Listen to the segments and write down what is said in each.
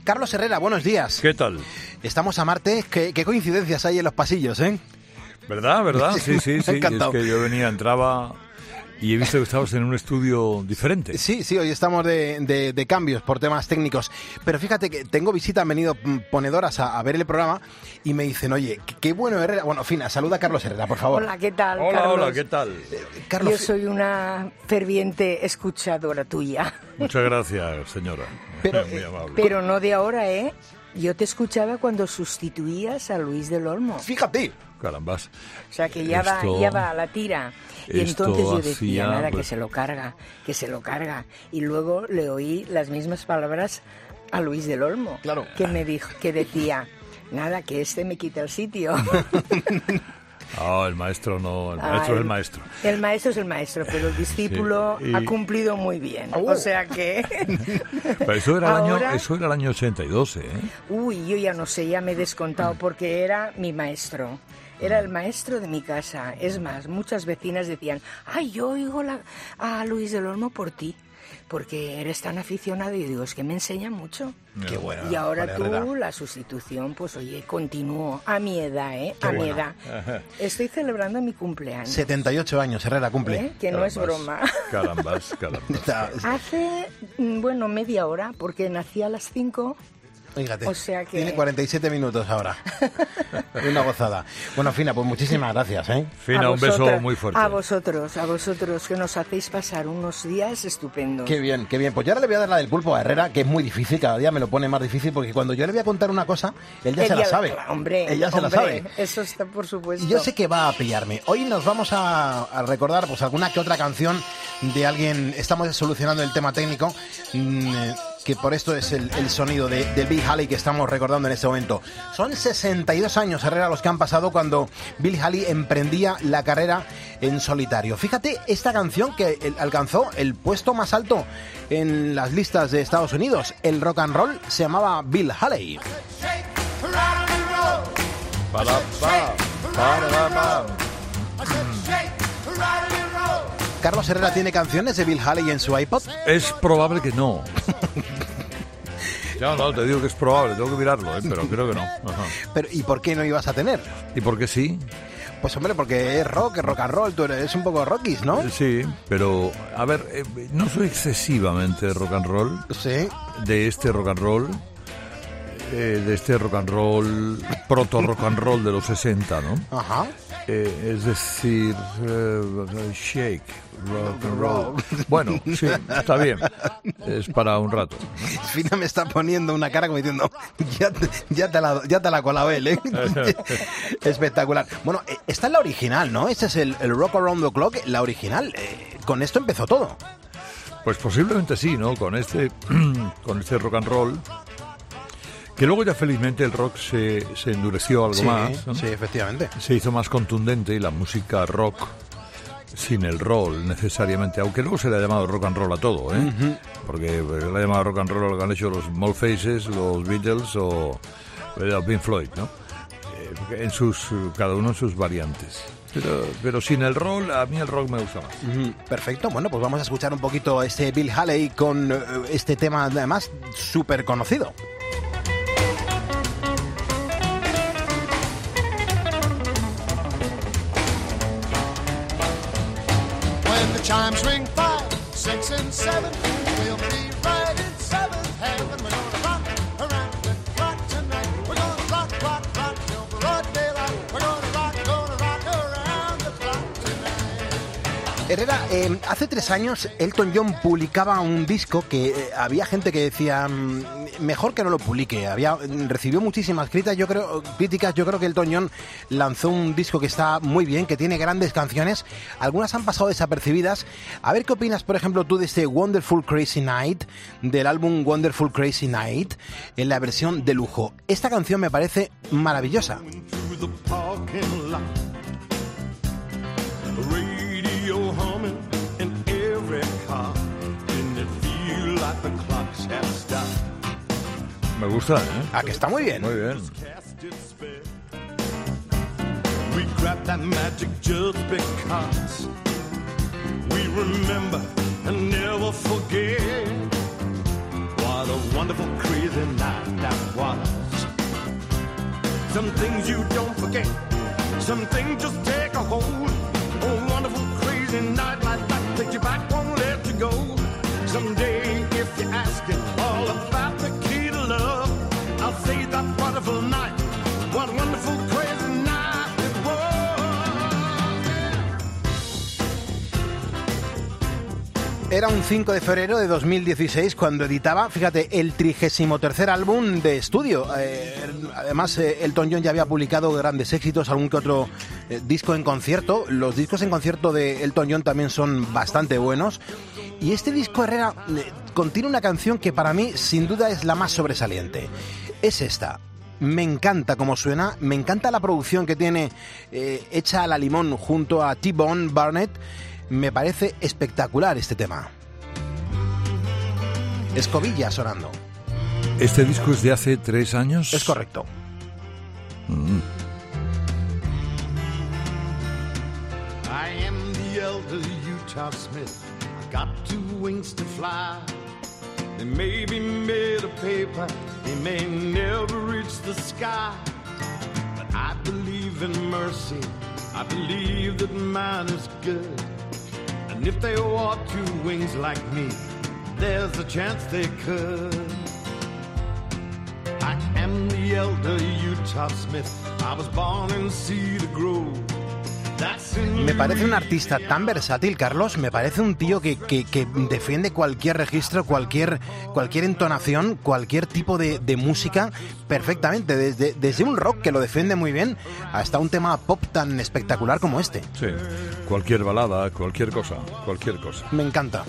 Carlos Herrera, buenos días. ¿Qué tal? Estamos a Marte. ¿Qué coincidencias hay en los pasillos, eh? ¿Verdad? Sí. Encantado. Es que yo entraba y he visto que estabas en un estudio diferente. Sí, hoy estamos de cambios por temas técnicos. Pero fíjate que tengo visita, han venido ponedoras a ver el programa y me dicen, oye, qué bueno Herrera. Bueno, Fina, saluda a Carlos Herrera, por favor. Hola, ¿qué tal, Carlos? Hola, ¿qué tal? Carlos, yo soy una ferviente escuchadora tuya. Muchas gracias, señora. Muy amable. Pero no de ahora, ¿eh? Yo te escuchaba cuando sustituías a Luis del Olmo. Fíjate. Carambas. O sea, que ya va a la tira. Y entonces yo decía, nada, pues, que se lo carga. Y luego le oí las mismas palabras a Luis del Olmo. Claro. Que decía, nada, que me quita el sitio. El maestro no, el maestro es el maestro. El maestro es el maestro, pero el discípulo ha cumplido muy bien. O sea que... Pero eso era el año 82, ¿eh? Uy, yo ya no sé, ya me he descontado porque era mi maestro. Era el maestro de mi casa. Es más, muchas vecinas decían, ay, yo oigo a Luis del Olmo por ti, porque eres tan aficionado. Y digo, es que me enseña mucho. Qué bueno. Y ahora tú, la sustitución, pues oye, continúo. A mi edad, ¿eh? Qué bueno. Mi edad. Estoy celebrando mi cumpleaños. 78 años, Herrera cumple. Que no es broma. Carambas. Hace, media hora, porque nací a las 5... Fíjate, o sea que... tiene 47 minutos ahora. Una gozada. Bueno, Fina, pues muchísimas gracias, ¿eh? Fina, un beso muy fuerte. A vosotros, que nos hacéis pasar unos días estupendos. Qué bien. Pues yo ahora le voy a dar la del pulpo a Herrera, que es muy difícil, cada día me lo pone más difícil, porque cuando yo le voy a contar una cosa, él ya se la sabe. Ella se la sabe. Eso está por supuesto. Y yo sé que va a pillarme. Hoy nos vamos a recordar pues alguna que otra canción de alguien. Estamos solucionando el tema técnico, que por esto es el sonido de Bill Haley que estamos recordando en este momento. Son 62 años, Herrera, los que han pasado cuando Bill Haley emprendía la carrera en solitario. Fíjate, esta canción que alcanzó el puesto más alto en las listas de Estados Unidos, el rock and roll, se llamaba Bill Haley. ¿Carlos Herrera tiene canciones de Bill Haley en su iPod? Es probable que no. No, te digo que es probable, tengo que mirarlo, pero creo que no. Ajá. Pero, ¿y por qué no ibas a tener? ¿Y por qué sí? Pues hombre, porque es rock and roll, tú eres un poco rockies, ¿no? Sí, pero, a ver, no soy excesivamente rock and roll. Sí. De este rock and roll, proto rock and roll de los 60, ¿no? Ajá. Es decir, shake, rock and roll. Bueno, sí, está bien. Es para un rato, ¿no? Fina me está poniendo una cara como diciendo, ya te la colado él, ¿eh? Espectacular. Bueno, esta es la original, ¿no? Este es el Rock Around the Clock, la original. Con esto empezó todo. Pues posiblemente sí, ¿no? Con este rock and roll. Que luego ya felizmente el rock se endureció algo más, ¿no? Sí, efectivamente. Se hizo más contundente y la música rock, sin el roll necesariamente, aunque luego se le ha llamado rock and roll a todo, ¿eh? Uh-huh. Porque le ha llamado rock and roll lo que han hecho los Small Faces, los Beatles o Pink Floyd, ¿no? Cada uno en sus variantes. Pero sin el roll, a mí el rock me gusta más. Perfecto, bueno, pues vamos a escuchar un poquito este Bill Haley con este tema además súper conocido. Chimes ring 5, 6 and 7. We'll be right in seventh heaven. We're gonna rock around the clock tonight. We're gonna rock till broad daylight. We're gonna rock around the clock tonight. Herrera, hace 3 años Elton John publicaba un disco que había gente que decía mejor que no lo publique. Recibió muchísimas críticas. Yo creo que Elton John lanzó un disco que está muy bien, que tiene grandes canciones. Algunas han pasado desapercibidas. A ver qué opinas, por ejemplo, tú de este Wonderful Crazy Night, del álbum Wonderful Crazy Night, en la versión de lujo. Esta canción me parece maravillosa. Me gusta, ¿eh? Ah, que está muy bien. Muy bien. We grab that magic just because we remember and never forget. What a wonderful, crazy night that was. Some things you don't forget, some things just take a hold. A wonderful, crazy night like that takes you back, won't let you go. Someday, if you're asking all about the key to love, I'll say that wonderful night, what a wonderful, crazy night it was. Era un 5 de febrero de 2016 cuando editaba, fíjate, el 33º álbum de estudio. Además, Elton John ya había publicado grandes éxitos, algún que otro disco en concierto. Los discos en concierto de Elton John también son bastante buenos. Y este disco, Herrera, contiene una canción que para mí, sin duda, es la más sobresaliente. Es esta. Me encanta cómo suena, me encanta la producción que tiene hecha a la limón junto a T-Bone Burnett. Me parece espectacular este tema. Escobilla sonando. ¿Este disco es de hace 3 años? Es correcto. I am the elder Utah Smith. I got 2 wings to fly. They may be made of paper, they may never reach the sky. But I believe in mercy, I believe that mine is good. And if they walk 2 wings like me, there's a chance they could. I am the elder Utah Smith. I was born in Cedar Grove. Me parece un artista tan versátil, Carlos. Me parece un tío que defiende cualquier registro, cualquier entonación, cualquier tipo de música perfectamente. Desde un rock que lo defiende muy bien hasta un tema pop tan espectacular como este. Sí, cualquier balada, cualquier cosa. Me encanta.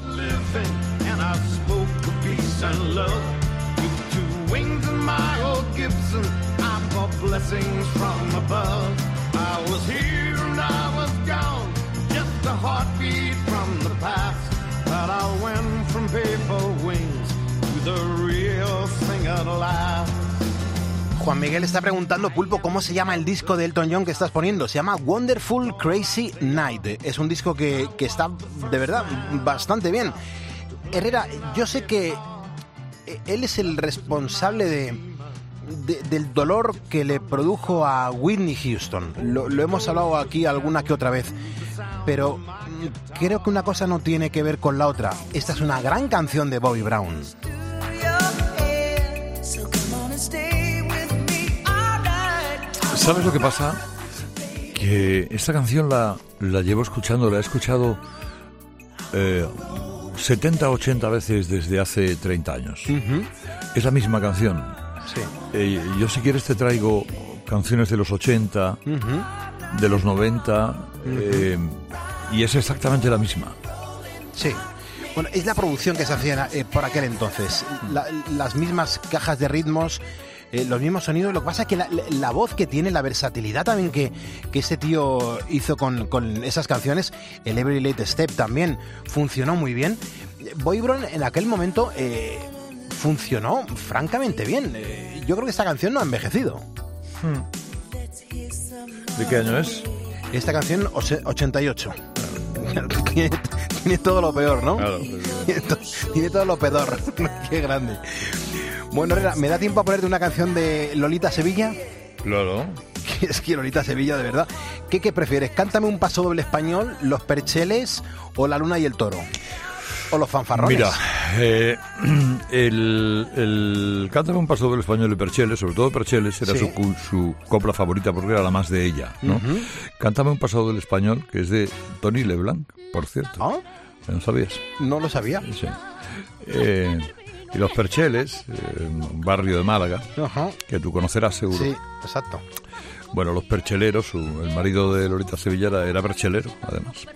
I was here and I was gone, just a heartbeat from the past. But I went from paper wings to the real thing at last. Juan Miguel está preguntando, Pulpo, ¿cómo se llama el disco de Elton John que estás poniendo? Se llama Wonderful Crazy Night. Es un disco que está, de verdad, bastante bien. Herrera, yo sé que él es el responsable del dolor que le produjo a Whitney Houston. Lo hemos hablado aquí alguna que otra vez, pero creo que una cosa no tiene que ver con la otra. Esta es una gran canción de Bobby Brown. ¿Sabes lo que pasa? Que esta canción la llevo escuchando, la he escuchado 70 o 80 veces desde hace 30 años. Uh-huh. Es la misma canción. Sí. Yo si quieres te traigo canciones de los 80, uh-huh, de los 90, uh-huh, y es exactamente la misma. Sí. Bueno, es la producción que se hacía por aquel entonces. Las mismas cajas de ritmos, los mismos sonidos. Lo que pasa es que la voz que tiene, la versatilidad también que este tío hizo con esas canciones, el Every Late Step también funcionó muy bien. Bobby Brown en aquel momento funcionó francamente bien. Yo creo que esta canción no ha envejecido. ¿De qué año es? Esta canción, 88. Tiene todo lo peor, ¿no? Claro. Tiene todo lo peor. Qué grande. Bueno, Herrera, ¿me da tiempo a ponerte una canción de Lolita Sevilla? Claro. Es que Lolita Sevilla, de verdad. ¿Qué prefieres? ¿Cántame un paso doble español, Los Percheles o La Luna y el Toro? ¿O Los Fanfarrones? Mira, el Cántame un paso doble español y Percheles, sobre todo Percheles, era sí, su copla favorita porque era la más de ella, ¿no? Uh-huh. Cántame un paso doble español, que es de Tony Leblanc, por cierto. ¿Ah? ¿No sabías? No lo sabía. Sí. Y Los Percheles, un barrio de Málaga, uh-huh, que tú conocerás seguro. Sí, exacto. Bueno, los percheleros, el marido de Lolita Sevilla era perchelero, además.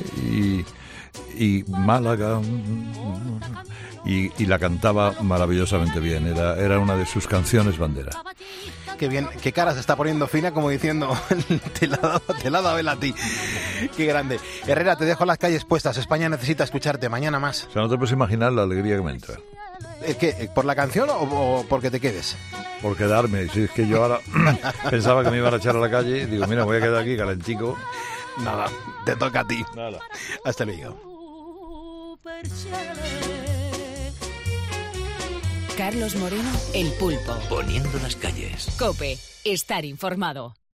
Y Málaga, y la cantaba maravillosamente bien. Era una de sus canciones bandera. Qué bien, qué cara se está poniendo fina, como diciendo, te la he dado él a ti. Qué grande. Herrera, te dejo las calles puestas. España necesita escucharte mañana más. O sea, no te puedes imaginar la alegría que me entra. ¿Es que por la canción o porque te quedes? Por quedarme. Si es que yo ahora pensaba que me iban a echar a la calle, digo, mira, voy a quedar aquí calentico. Nada, te toca a ti. Nada. Hasta luego. Carlos Moreno, El Pulpo. Poniendo las calles. COPE. Estar informado.